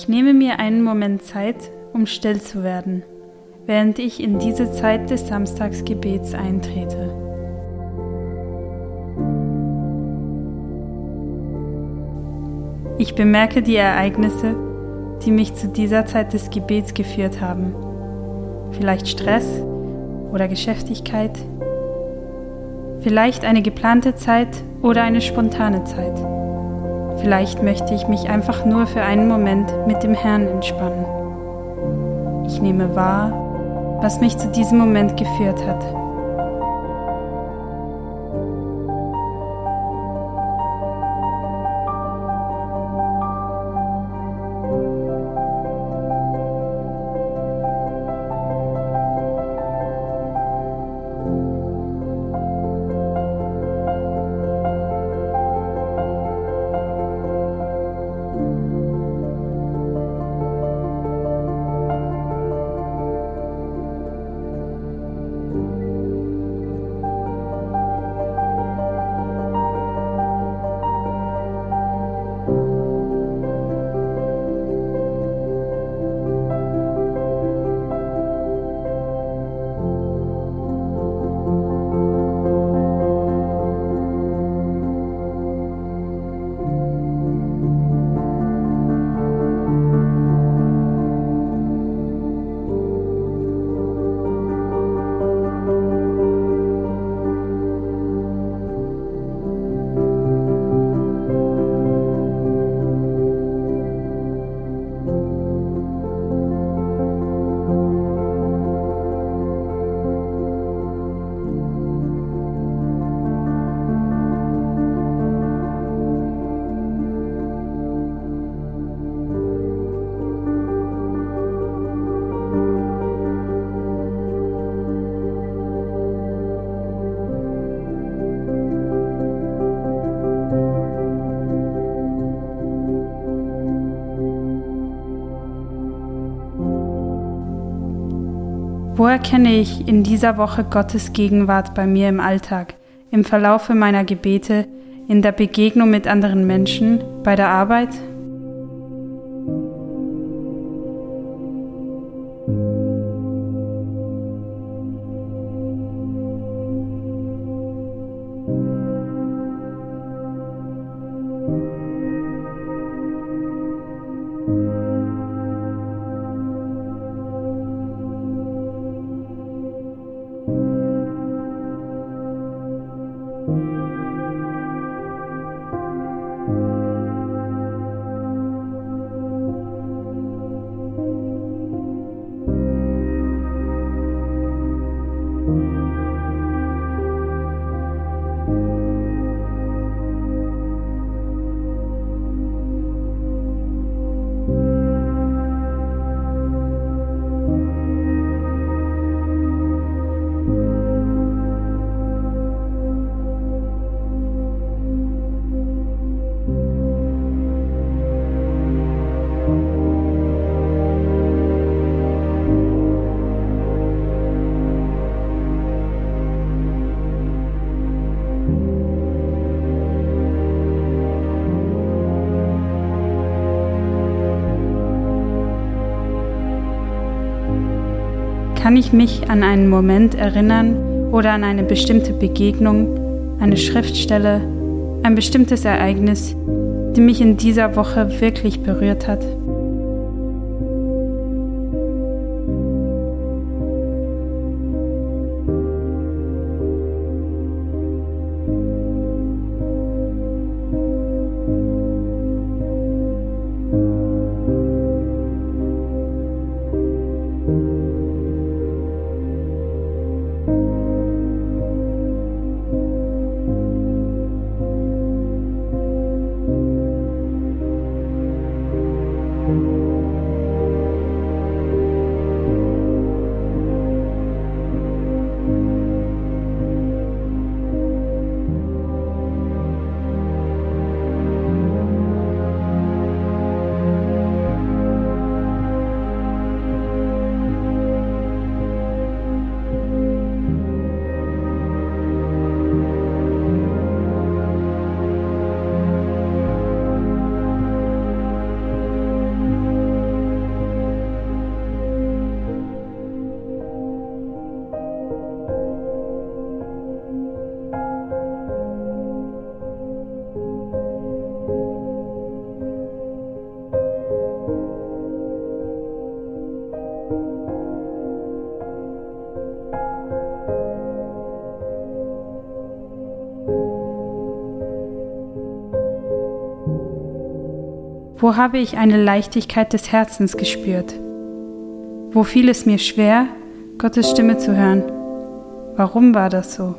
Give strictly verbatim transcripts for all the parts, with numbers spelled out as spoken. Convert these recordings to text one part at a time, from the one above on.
Ich nehme mir einen Moment Zeit, um still zu werden, während ich in diese Zeit des Samstagsgebets eintrete. Ich bemerke die Ereignisse, die mich zu dieser Zeit des Gebets geführt haben. Vielleicht Stress oder Geschäftigkeit, vielleicht eine geplante Zeit oder eine spontane Zeit. Vielleicht möchte ich mich einfach nur für einen Moment mit dem Herrn entspannen. Ich nehme wahr, was mich zu diesem Moment geführt hat. Wo erkenne ich in dieser Woche Gottes Gegenwart bei mir im Alltag, im Verlaufe meiner Gebete, in der Begegnung mit anderen Menschen, bei der Arbeit? Kann ich mich an einen Moment erinnern oder an eine bestimmte Begegnung, eine Schriftstelle, ein bestimmtes Ereignis, die mich in dieser Woche wirklich berührt hat? Wo habe ich eine Leichtigkeit des Herzens gespürt? Wo fiel es mir schwer, Gottes Stimme zu hören? Warum war das so?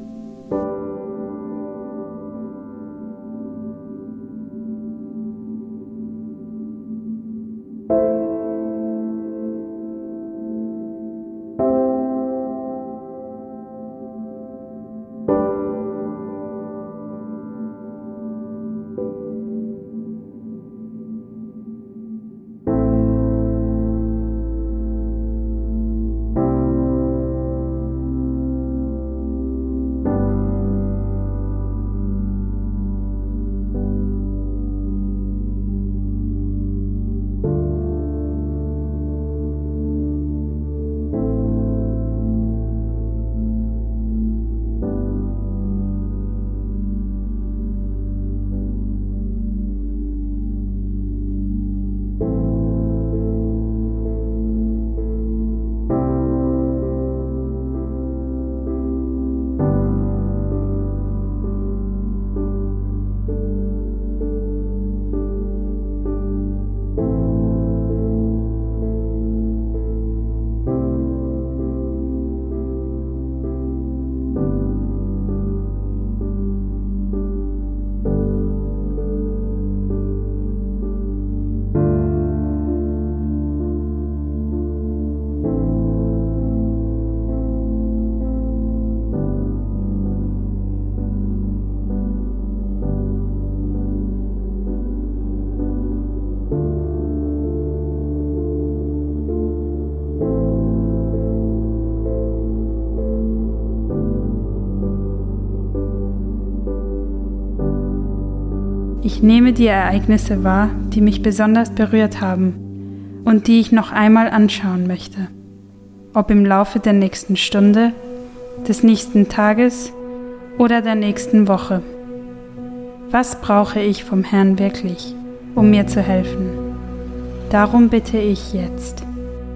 Ich nehme die Ereignisse wahr, die mich besonders berührt haben und die ich noch einmal anschauen möchte, ob im Laufe der nächsten Stunde, des nächsten Tages oder der nächsten Woche. Was brauche ich vom Herrn wirklich, um mir zu helfen? Darum bitte ich jetzt.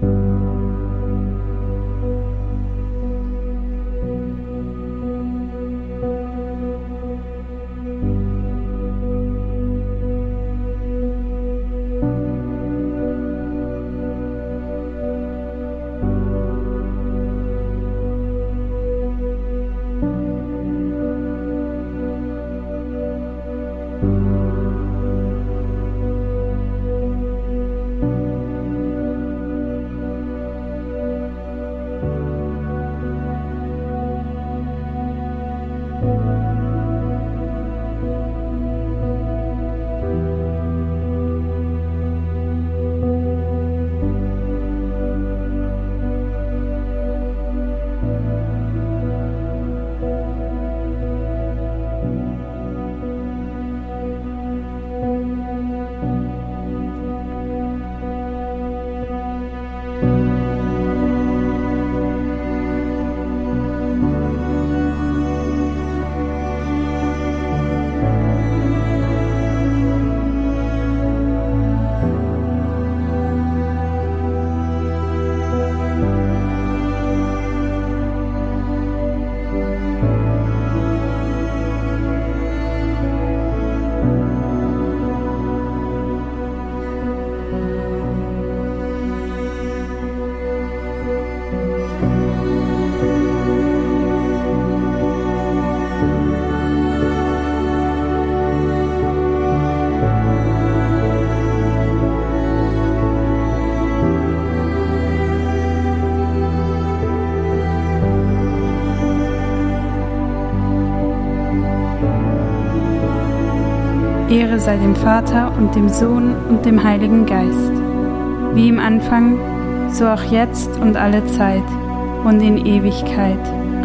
Ehre sei dem Vater und dem Sohn und dem Heiligen Geist, wie im Anfang, so auch jetzt und alle Zeit und in Ewigkeit.